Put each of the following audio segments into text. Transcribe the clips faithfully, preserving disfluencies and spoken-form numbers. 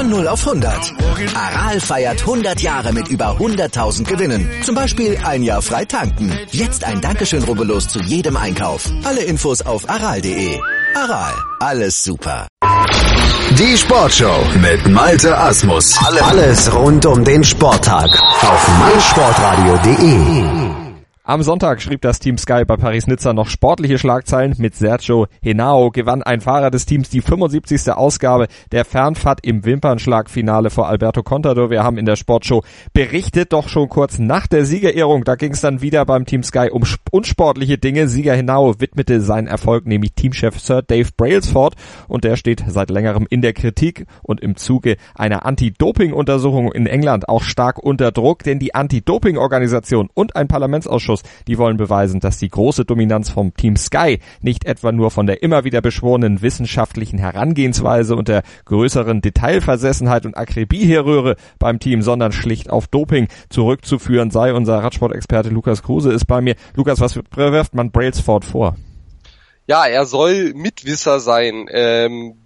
Von null auf hundert. Aral feiert hundert Jahre mit über hunderttausend Gewinnen. Zum Beispiel ein Jahr frei tanken. Jetzt ein Dankeschön, rubbellos zu jedem Einkauf. Alle Infos auf aral punkt de. Aral, alles super. Die Sportshow mit Malte Asmus. Alles rund um den Sporttag auf meinsportradio punkt de. Am Sonntag schrieb das Team Sky bei Paris-Nizza noch sportliche Schlagzeilen. Mit Sergio Henao gewann ein Fahrer des Teams die fünfundsiebzigste Ausgabe der Fernfahrt im Wimpernschlagfinale vor Alberto Contador. Wir haben in der Sportshow berichtet, doch schon kurz nach der Siegerehrung, da ging es dann wieder beim Team Sky um unsportliche Dinge. Sieger Henao widmete seinen Erfolg nämlich Teamchef Sir Dave Brailsford und der steht seit längerem in der Kritik und im Zuge einer Anti-Doping-Untersuchung in England auch stark unter Druck, denn die Anti-Doping-Organisation und ein Parlamentsausschuss, die wollen beweisen, dass die große Dominanz vom Team Sky nicht etwa nur von der immer wieder beschworenen wissenschaftlichen Herangehensweise und der größeren Detailversessenheit und Akribie herrühre beim Team, sondern schlicht auf Doping zurückzuführen sei. Unser Radsportexperte Lukas Kruse ist bei mir. Lukas, was wirft man Brailsford vor? Ja, er soll Mitwisser sein, ähm,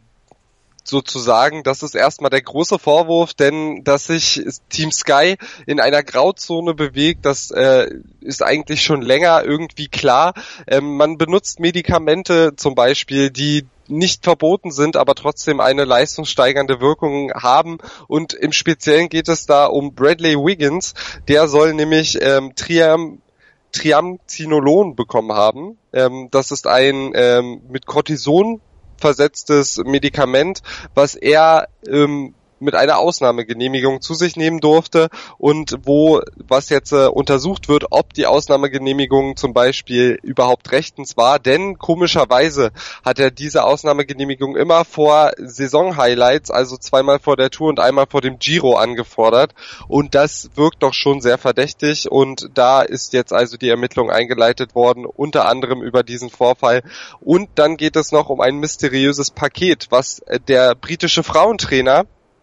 sozusagen. Das ist erstmal der große Vorwurf, denn dass sich Team Sky in einer Grauzone bewegt, das äh, ist eigentlich schon länger irgendwie klar. Ähm, man benutzt Medikamente zum Beispiel, die nicht verboten sind, aber trotzdem eine leistungssteigernde Wirkung haben, und im Speziellen geht es da um Bradley Wiggins. Der soll nämlich ähm, Triam Triamcinolon bekommen haben. Ähm, das ist ein ähm, mit Cortison versetztes Medikament, was er ähm, mit einer Ausnahmegenehmigung zu sich nehmen durfte und wo, was jetzt äh, untersucht wird, ob die Ausnahmegenehmigung zum Beispiel überhaupt rechtens war, denn komischerweise hat er diese Ausnahmegenehmigung immer vor Saison-Highlights, also zweimal vor der Tour und einmal vor dem Giro angefordert, und das wirkt doch schon sehr verdächtig, und da ist jetzt also die Ermittlung eingeleitet worden, unter anderem über diesen Vorfall. Und dann geht es noch um ein mysteriöses Paket, was der britische Frauentrainer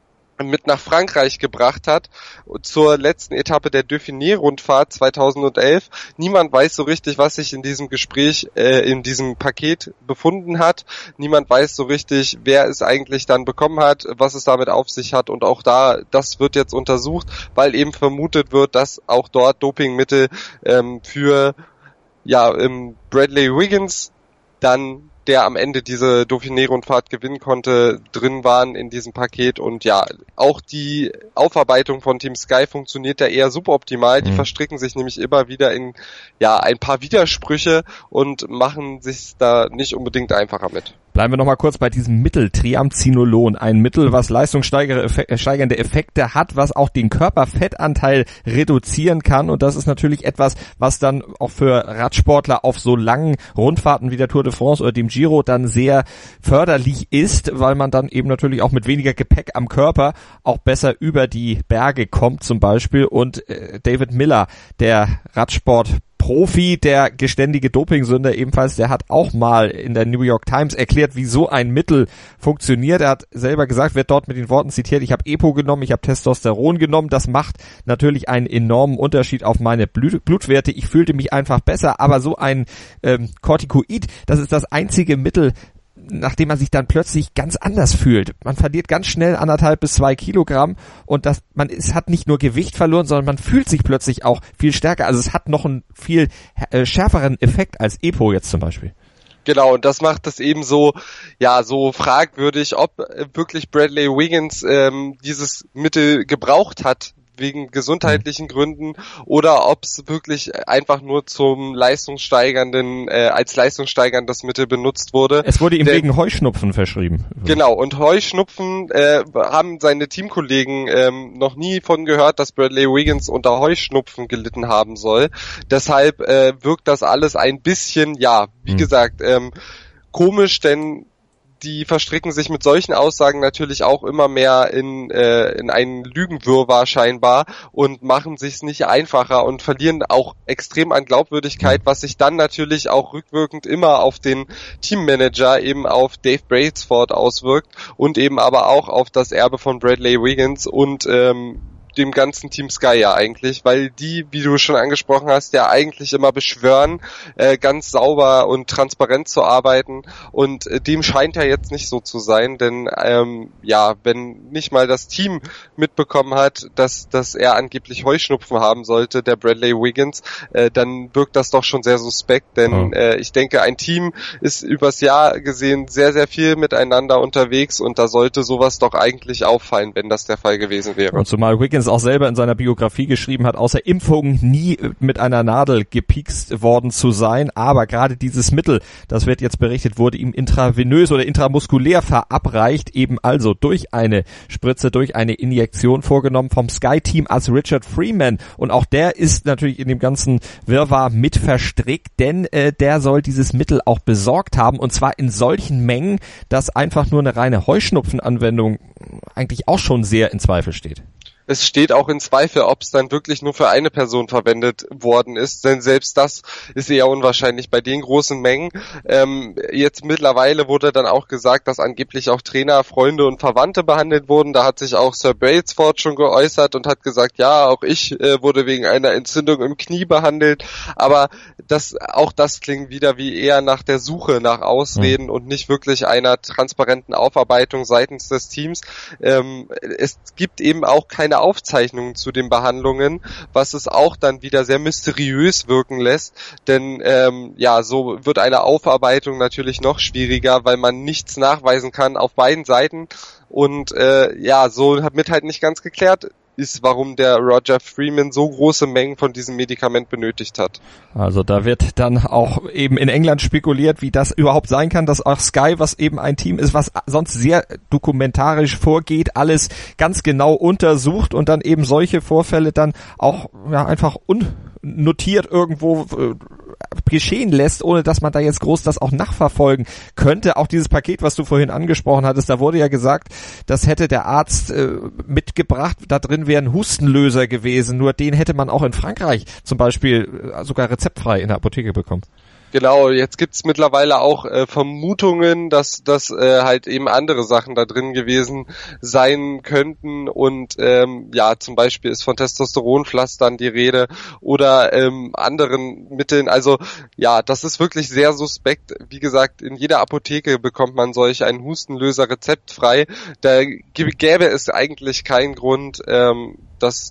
mit nach Frankreich gebracht hat, zur letzten Etappe der Dauphiné-Rundfahrt zweitausendelf. Niemand weiß so richtig, was sich in diesem Gespräch, äh, in diesem Paket befunden hat. Niemand weiß so richtig, wer es eigentlich dann bekommen hat, was es damit auf sich hat, und auch da, das wird jetzt untersucht, weil eben vermutet wird, dass auch dort Dopingmittel ähm, für ja ähm, Bradley Wiggins, dann der am Ende diese Dauphiné-Rundfahrt gewinnen konnte, drin waren in diesem Paket. Und ja, auch die Aufarbeitung von Team Sky funktioniert da eher suboptimal. Die mhm. verstricken sich nämlich immer wieder in ja ein paar Widersprüche und machen sich da nicht unbedingt einfacher mit. Bleiben wir nochmal kurz bei diesem Mittel Triamcinolon. Ein Mittel, was leistungssteigernde Effekte hat, was auch den Körperfettanteil reduzieren kann. Und das ist natürlich etwas, was dann auch für Radsportler auf so langen Rundfahrten wie der Tour de France oder dem Giro dann sehr förderlich ist, weil man dann eben natürlich auch mit weniger Gepäck am Körper auch besser über die Berge kommt zum Beispiel. Und äh, David Miller, der Radsport Profi, der geständige Dopingsünder ebenfalls, der hat auch mal in der New York Times erklärt, wie so ein Mittel funktioniert. Er hat selber gesagt, wird dort mit den Worten zitiert, ich habe Epo genommen, ich habe Testosteron genommen. Das macht natürlich einen enormen Unterschied auf meine Blut- Blutwerte. Ich fühlte mich einfach besser, aber so ein ähm, Corticoid, das ist das einzige Mittel, nachdem man sich dann plötzlich ganz anders fühlt. Man verliert ganz schnell anderthalb bis zwei Kilogramm, und das, man es hat nicht nur Gewicht verloren, sondern man fühlt sich plötzlich auch viel stärker. Also es hat noch einen viel äh, schärferen Effekt als Epo jetzt zum Beispiel. Genau, und das macht es eben so, ja, so fragwürdig, ob wirklich Bradley Wiggins ähm, dieses Mittel gebraucht hat, wegen gesundheitlichen Gründen, oder ob es wirklich einfach nur zum leistungssteigernden, äh, als leistungssteigerndes Mittel benutzt wurde. Es wurde ihm Denn, wegen Heuschnupfen verschrieben. Genau, und Heuschnupfen äh, haben seine Teamkollegen ähm, noch nie von gehört, dass Bradley Wiggins unter Heuschnupfen gelitten haben soll. Deshalb äh, wirkt das alles ein bisschen, ja, wie hm. gesagt, ähm, komisch, denn die verstricken sich mit solchen Aussagen natürlich auch immer mehr in äh, in einen Lügenwirrwarr scheinbar und machen sich's nicht einfacher und verlieren auch extrem an Glaubwürdigkeit, was sich dann natürlich auch rückwirkend immer auf den Teammanager, eben auf Dave Brailsford auswirkt und eben aber auch auf das Erbe von Bradley Wiggins und ähm, dem ganzen Team Sky ja eigentlich, weil die, wie du schon angesprochen hast, ja eigentlich immer beschwören, äh, ganz sauber und transparent zu arbeiten, und äh, dem scheint ja jetzt nicht so zu sein, denn ähm, ja, wenn nicht mal das Team mitbekommen hat, dass, dass er angeblich Heuschnupfen haben sollte, der Bradley Wiggins, äh, dann wirkt das doch schon sehr suspekt, denn oh. äh, ich denke, ein Team ist übers Jahr gesehen sehr, sehr viel miteinander unterwegs, und da sollte sowas doch eigentlich auffallen, wenn das der Fall gewesen wäre. Und zumal Wiggins auch selber in seiner Biografie geschrieben hat, außer Impfungen nie mit einer Nadel gepiekst worden zu sein, aber gerade dieses Mittel, das wird jetzt berichtet, wurde ihm intravenös oder intramuskulär verabreicht, eben also durch eine Spritze, durch eine Injektion vorgenommen vom Sky-Team als Richard Freeman, und auch der ist natürlich in dem ganzen Wirrwarr mit verstrickt, denn äh, der soll dieses Mittel auch besorgt haben, und zwar in solchen Mengen, dass einfach nur eine reine Heuschnupfenanwendung eigentlich auch schon sehr in Zweifel steht. Es steht auch in Zweifel, ob es dann wirklich nur für eine Person verwendet worden ist, denn selbst das ist eher unwahrscheinlich bei den großen Mengen. Ähm, jetzt mittlerweile wurde dann auch gesagt, dass angeblich auch Trainer, Freunde und Verwandte behandelt wurden. Da hat sich auch Sir Brailsford schon geäußert und hat gesagt, ja, auch ich äh, wurde wegen einer Entzündung im Knie behandelt. Aber das, auch das klingt wieder wie eher nach der Suche nach Ausreden mhm. und nicht wirklich einer transparenten Aufarbeitung seitens des Teams. Ähm, es gibt eben auch keine Aufzeichnungen zu den Behandlungen, was es auch dann wieder sehr mysteriös wirken lässt, denn ähm, ja, so wird eine Aufarbeitung natürlich noch schwieriger, weil man nichts nachweisen kann auf beiden Seiten, und äh, ja, so mit halt nicht ganz geklärt ist, warum der Roger Freeman so große Mengen von diesem Medikament benötigt hat. Also da wird dann auch eben in England spekuliert, wie das überhaupt sein kann, dass auch Sky, was eben ein Team ist, was sonst sehr dokumentarisch vorgeht, alles ganz genau untersucht und dann eben solche Vorfälle dann auch ja, einfach unnotiert irgendwo äh, geschehen lässt, ohne dass man da jetzt groß das auch nachverfolgen könnte. Auch dieses Paket, was du vorhin angesprochen hattest, da wurde ja gesagt, das hätte der Arzt äh, mitgebracht, da drin wäre ein Hustenlöser gewesen, nur den hätte man auch in Frankreich zum Beispiel äh, sogar rezeptfrei in der Apotheke bekommen. Genau, jetzt gibt's mittlerweile auch äh, Vermutungen, dass dass äh, halt eben andere Sachen da drin gewesen sein könnten, und ähm, ja, zum Beispiel ist von Testosteronpflastern die Rede oder ähm, anderen Mitteln. Also ja, das ist wirklich sehr suspekt. Wie gesagt, in jeder Apotheke bekommt man solch einen Hustenlöser rezeptfrei. Da gäbe es eigentlich keinen Grund, ähm, dass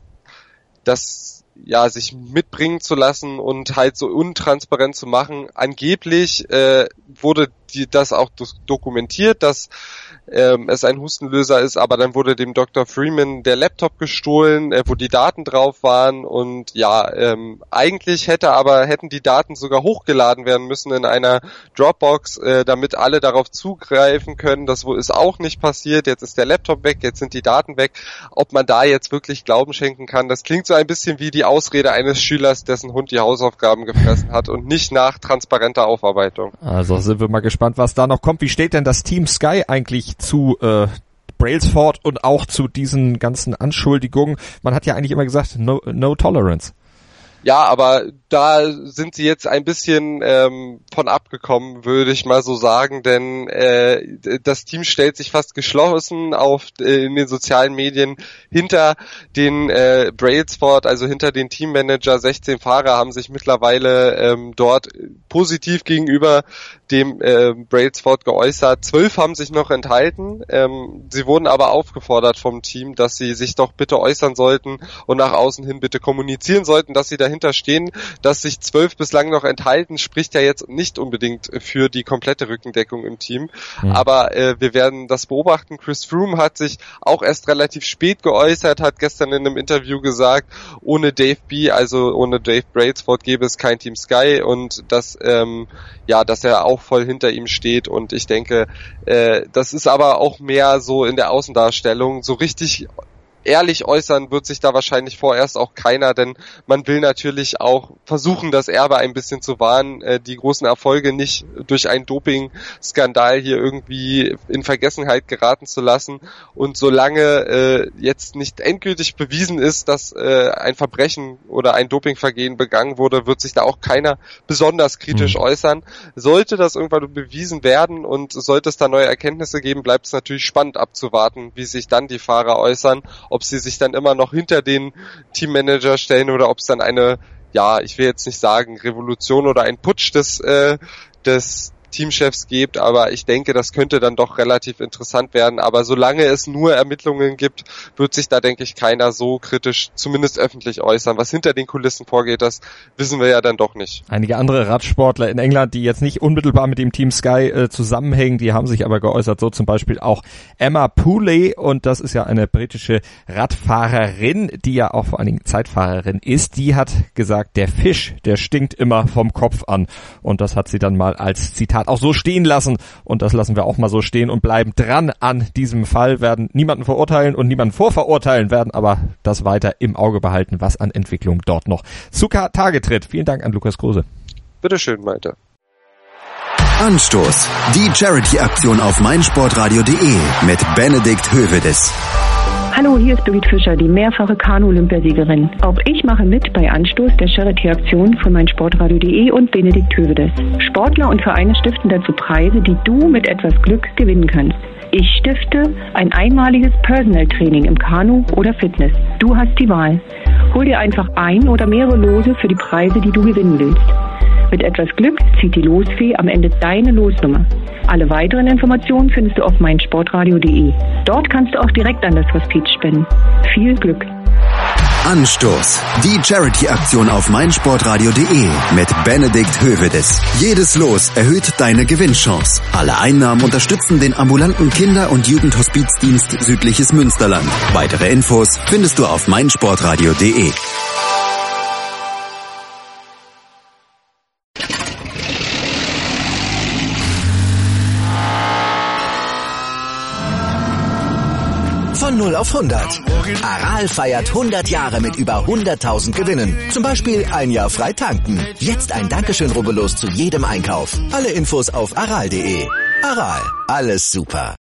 das ja, sich mitbringen zu lassen und halt so untransparent zu machen. Angeblich äh, wurde die, das auch dokumentiert, dass ähm, es ein Hustenlöser ist, aber dann wurde dem Doktor Freeman der Laptop gestohlen, äh, wo die Daten drauf waren, und ja, ähm, eigentlich hätte aber hätten die Daten sogar hochgeladen werden müssen in einer Dropbox, äh, damit alle darauf zugreifen können. Das ist auch nicht passiert. Jetzt ist der Laptop weg, jetzt sind die Daten weg. Ob man da jetzt wirklich Glauben schenken kann, das klingt so ein bisschen wie die Ausrede eines Schülers, dessen Hund die Hausaufgaben gefressen hat, und nicht nach transparenter Aufarbeitung. Also sind wir mal gespannt, was da noch kommt. Wie steht denn das Team Sky eigentlich zu äh, Brailsford und auch zu diesen ganzen Anschuldigungen? Man hat ja eigentlich immer gesagt, no, no tolerance. Ja, aber da sind sie jetzt ein bisschen ähm, von abgekommen, würde ich mal so sagen, denn äh, das Team stellt sich fast geschlossen auf äh, in den sozialen Medien hinter den äh, Brailsford, also hinter den Teammanager. sechzehn Fahrer haben sich mittlerweile ähm, dort positiv gegenüber dem äh, Brailsford geäußert. Zwölf haben sich noch enthalten. Ähm, sie wurden aber aufgefordert vom Team, dass sie sich doch bitte äußern sollten und nach außen hin bitte kommunizieren sollten, dass sie dahinter stehen. Dass sich zwölf bislang noch enthalten, spricht ja jetzt nicht unbedingt für die komplette Rückendeckung im Team. Mhm. Aber äh, wir werden das beobachten. Chris Froome hat sich auch erst relativ spät geäußert, hat gestern in einem Interview gesagt, ohne Dave B., also ohne Dave Brailsford, gäbe es kein Team Sky, und dass ähm, ja, dass er auch voll hinter ihm steht, und ich denke, äh, das ist aber auch mehr so in der Außendarstellung. So richtig ehrlich äußern wird sich da wahrscheinlich vorerst auch keiner, denn man will natürlich auch versuchen, das Erbe ein bisschen zu wahren, äh, die großen Erfolge nicht durch einen Doping-Skandal hier irgendwie in Vergessenheit geraten zu lassen, und solange äh, jetzt nicht endgültig bewiesen ist, dass äh, ein Verbrechen oder ein Dopingvergehen begangen wurde, wird sich da auch keiner besonders kritisch mhm. äußern. Sollte das irgendwann bewiesen werden und sollte es da neue Erkenntnisse geben, bleibt es natürlich spannend abzuwarten, wie sich dann die Fahrer äußern, ob sie sich dann immer noch hinter den Teammanager stellen oder ob es dann eine, ja, ich will jetzt nicht sagen Revolution oder ein Putsch des, äh, des Teamchefs gibt, aber ich denke, das könnte dann doch relativ interessant werden. Aber solange es nur Ermittlungen gibt, wird sich da, denke ich, keiner so kritisch, zumindest öffentlich äußern. Was hinter den Kulissen vorgeht, das wissen wir ja dann doch nicht. Einige andere Radsportler in England, die jetzt nicht unmittelbar mit dem Team Sky äh, zusammenhängen, die haben sich aber geäußert, so zum Beispiel auch Emma Pooley, und das ist ja eine britische Radfahrerin, die ja auch vor allen Dingen Zeitfahrerin ist. Die hat gesagt, der Fisch, der stinkt immer vom Kopf an, und das hat sie dann mal als Zitat auch so stehen lassen, und das lassen wir auch mal so stehen und bleiben dran an diesem Fall, werden niemanden verurteilen und niemanden vorverurteilen, werden aber das weiter im Auge behalten, was an Entwicklung dort noch zu Tage tritt. Vielen Dank an Lukas Kruse. Bitteschön, Malte. Anstoß. Die Charity-Aktion auf meinsportradio punkt de mit Benedikt Hövedes. Hallo, hier ist Birgit Fischer, die mehrfache Kanu-Olympiasiegerin. Auch ich mache mit bei Anstoß der Charity-Aktion von meinsportradio punkt de und Benedikt Hövedes. Sportler und Vereine stiften dazu Preise, die du mit etwas Glück gewinnen kannst. Ich stifte ein einmaliges Personal-Training im Kanu oder Fitness. Du hast die Wahl. Hol dir einfach ein oder mehrere Lose für die Preise, die du gewinnen willst. Mit etwas Glück zieht die Losfee am Ende deine Losnummer. Alle weiteren Informationen findest du auf meinsportradio punkt de. Dort kannst du auch direkt an das Hospiz spenden. Viel Glück! Anstoß. Die Charity-Aktion auf meinsportradio punkt de mit Benedikt Hövedes. Jedes Los erhöht deine Gewinnchance. Alle Einnahmen unterstützen den ambulanten Kinder- und Jugendhospizdienst Südliches Münsterland. Weitere Infos findest du auf meinsportradio punkt de. Von null auf hundert. Aral feiert hundert Jahre mit über hunderttausend Gewinnen. Zum Beispiel ein Jahr frei tanken. Jetzt ein Dankeschön, rubbellos zu jedem Einkauf. Alle Infos auf aral punkt de. Aral, alles super.